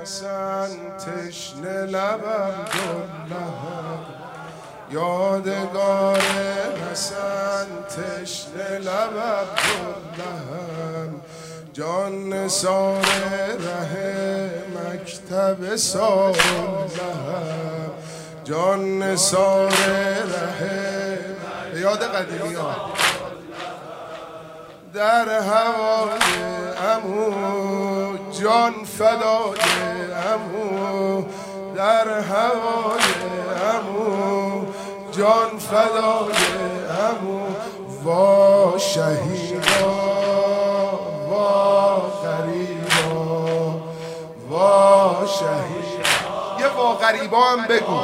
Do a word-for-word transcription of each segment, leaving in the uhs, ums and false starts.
حسن تشنه لبم دلهم، یادگار حسن تشنه لبم دلهم، جان نثار ره مکتب ساراللهم، جان نثار ره یاد قدیمی ها در هوای عمو جان فدای عمو، در هوای عمو جان فدای عمو، وا شهیدا وا غریبا وا شهیدا. یه وا غریبا هم بگو.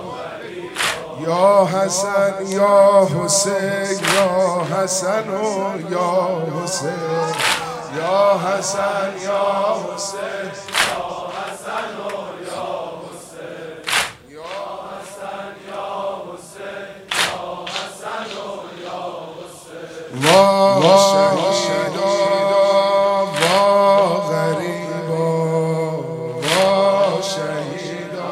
یا حسن یا حسین یا حسن و یا حسین، یا حسن یا حسین یا حسن و یا حسین، یا حسن یا حسین یا حسن و یا حسین. وا شهیدا وا غریبا وا شهیدا.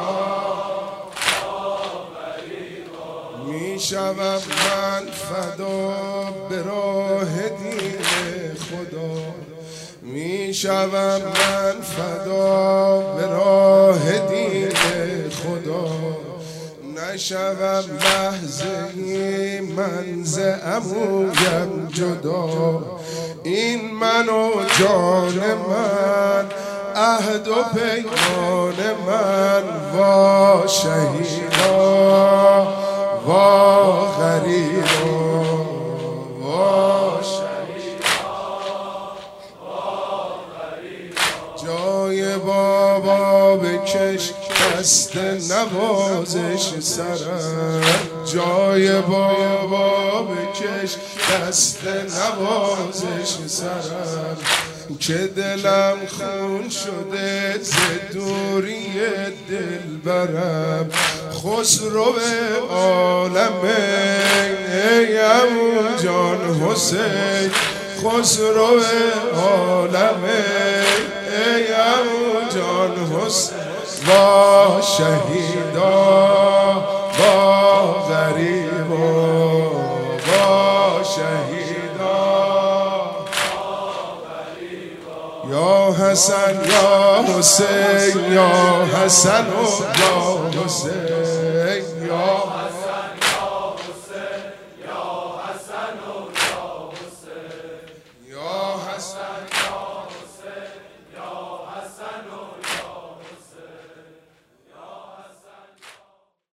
میشوم من فدا به راه دین خدا، میشوم من فدا به راه دین خدا، نشوم لحظه‌ای من ز عمویم جدا، این من و جان من عهد و پیمان من، وا شهیدا وا غریبا وا شهیدا وا غریبا. جای بابا بکش دست نوازش سرم، جای بابا بکش دست نوازش سرم، که دلم خون شده ز دوری دل برم، خسرو عالمه ای عمو جان حسین، خسرو عالمه ای عمو جان حسین، وا شهیدا وا غریبا وا شهیدا. یا حسن یا حسین یا حسن و یا حسین،